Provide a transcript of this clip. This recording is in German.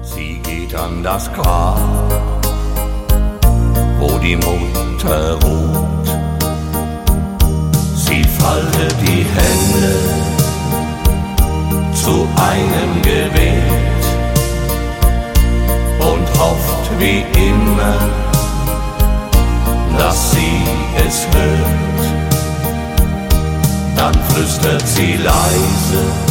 Sie geht an das Grab, wo die Mutter ruht. Sie faltet die Hände zu einem Gebet und hofft wie immer, dass sie es hört. Dann flüstert sie leise: